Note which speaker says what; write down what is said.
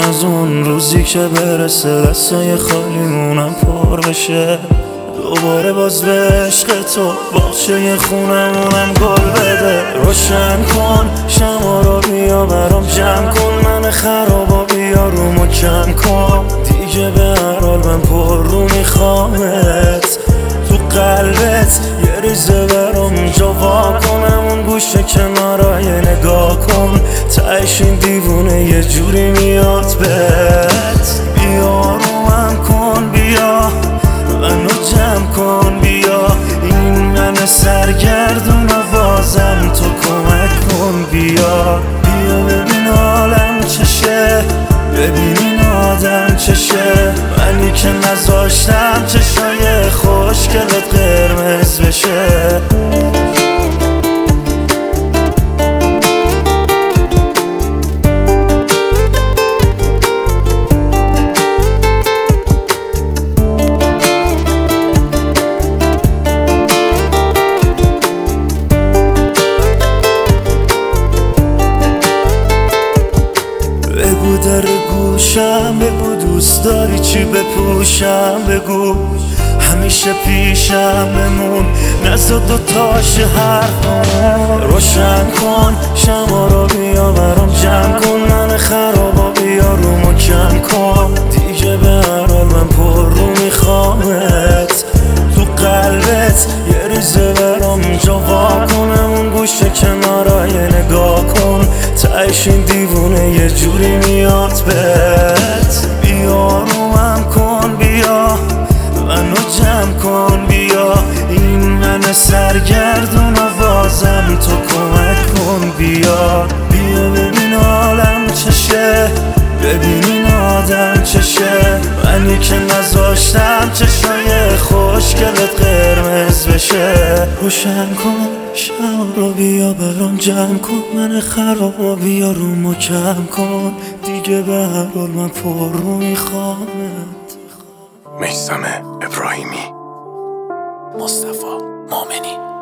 Speaker 1: از اون روزی که برسه دستای خالیمونم پر بشه، دوباره باز به عشق تو باغچه خونمونم گل بده. روشن کن شما رو بیا برام جمع کن، من خرابا بیا رومو کم کن، دیگه به هر حال من پر رو میخوامت. تو قلبت یه ریزه برام جا وا کنم، اون گوشه کنارای نگاه کن، تهش این دیوونه یه جوری میاد بهت. بیا رومم کن، بیا منو جمع کن، بیا این من سرگردون و بازم تو کمک کن. بیا ببین حالم چشه، ببین این آدم چشه، منی که نذاشتم چشای خوشگلت قرمز بشه. بگو در گوشم، بگو دوست داری چی بپوشم، بگو همیشه پیشم بمون، نزد دوتاش حرفمون. روشن کن شما رو بیا برام جمع کن، من خرابا بیا رومو کم کن، دیگه به هر حال من پر رو میخوامت. تو قلبت یه ریزه برام جا وا کنم، اون گوشه کنارای نگاه کن، تهش این دیوونه یه جوری میاد بهت. بیا رومم کن، بیا منو جمع کن، بیا این من سرگردون و بازم تو کمک کن. بیا ببین حالم چشه، ببین این آدم چشه، منی که نذاشتم چشای خوشگلت قرمز بشه. روشن کن شب رو بیا برام جمع کن، من خرابا بیا رومو کم کن، دیگه به هر حال من پر رو میخوامت.
Speaker 2: میثم ابراهیمی، مصطفی مومنی.